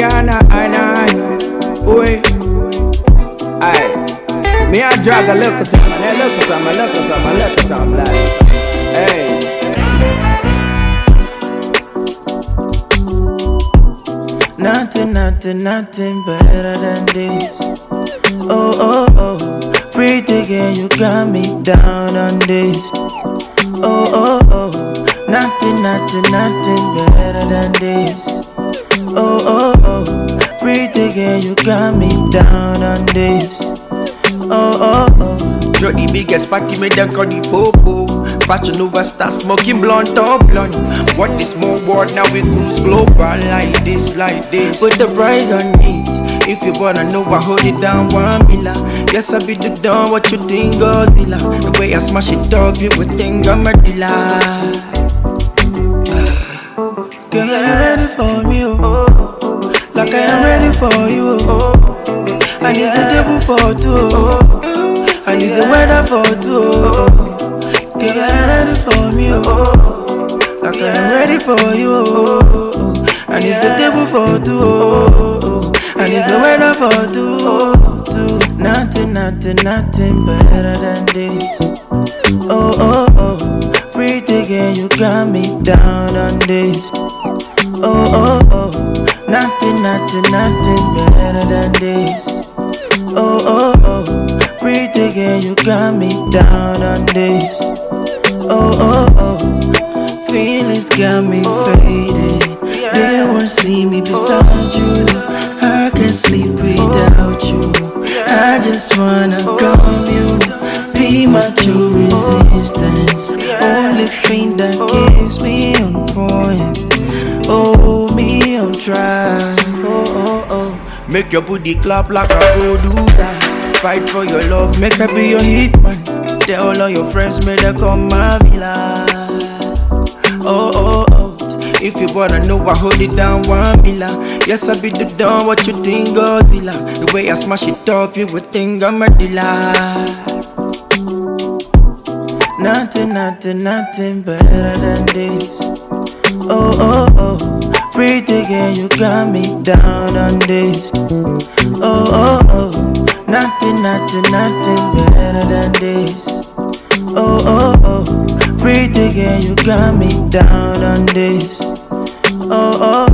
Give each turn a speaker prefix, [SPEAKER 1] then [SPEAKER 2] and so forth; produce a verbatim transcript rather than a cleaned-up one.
[SPEAKER 1] Rihanna, I know. Wait. Aye. Me a drag a look at some, a look at some, a look at some, a look at some, like. Hey.
[SPEAKER 2] Nothing, nothing, nothing better than this. Oh, oh, oh, pretty girl, you got me down on this. Oh, oh, oh, nothing, nothing, nothing better than this. Oh, oh, oh, pretty girl, you got me down on this. Oh, oh, oh.
[SPEAKER 1] Throw the biggest party, made them call the popo. Fashion over star, smoking blunt or blunt. What is more world, now we cruise global like this, like this.
[SPEAKER 2] Put the price on it. If you wanna know, I hold it down one miller. Yes, I be the dawn, what you think, Godzilla? The way I smash it up, you would think I'm a dealer. Girl, I am ready for you, like I am ready for you. And it's a table for two, and it's a weather for two. Girl, I am ready for you, like I am ready for you. And it's a table for two, and it's a weather for two, two. Nothing, nothing, nothing better than this. Oh, oh, oh, pretty girl, you got me down on this. Oh, oh, oh, nothing, nothing, nothing better than this. Oh, oh, oh, pretty girl, you got me down on this. Oh, oh, oh, feelings got me faded. They won't see me beside you. I can't sleep without you. I just wanna calm you. Be my true resistance. Only thing that keeps me on point. Oh, me on track. Oh, oh, oh.
[SPEAKER 1] Make your booty clap like a go do that. Fight for your love, make her be your hitman. Tell all your friends, may they come my villa. Oh, oh, oh. If you wanna know, I hold it down one miller. Yes, I be the dawn, what you think, Godzilla? The way I smash it up, you would think I'm a dealer.
[SPEAKER 2] Nothing, nothing, nothing better than this. Oh, oh, oh, pretty girl, you got me down on this. Oh, oh, oh, nothing, nothing, nothing better than this. Oh, oh, oh, pretty girl, you got me down on this. Oh, oh,